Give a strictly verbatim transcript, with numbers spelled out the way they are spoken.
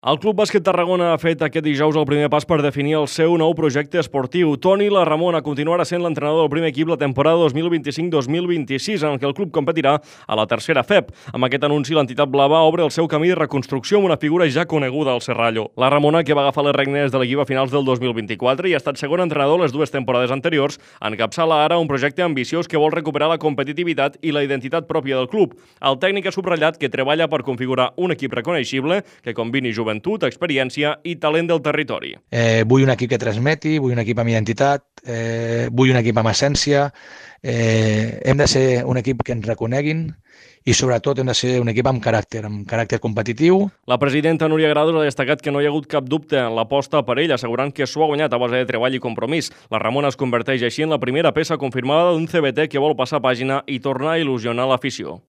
El Club Bàsquet Tarragona ha fet aquest dijous el primer pas per definir el seu nou projecte esportiu. Toni La Ramona continuarà sent l'entrenador del primer equip la temporada dos mil vint-i-cinc dos mil vint-i-sis, en què el club competirà a la tercera F E P. Amb aquest anunci, l'entitat blava obre el seu camí de reconstrucció amb una figura ja coneguda al Serrallo. La Ramona, que va agafar les regnes de l'equip a finals del dos mil vint-i-quatre i ha estat segon entrenador les dues temporades anteriors, encapçala ara un projecte ambiciós que vol recuperar la competitivitat i la identitat pròpia del club. El tècnic ha subratllat que treballa per configurar un equip reconeixible que combini joventut, experiència i talent del territori. Eh, vull un equip que transmeti, vull un equip amb identitat, eh, vull un equip amb essència, eh, hem de ser un equip que ens reconeguin i sobretot hem de ser un equip amb caràcter, amb caràcter competitiu. La presidenta Núria Grados ha destacat que no hi ha hagut cap dubte en l'aposta per ell, assegurant que s'ho ha guanyat a base de treball i compromís. La Ramona es converteix així en la primera peça confirmada d'un C B T que vol passar pàgina i tornar a il·lusionar l'afició.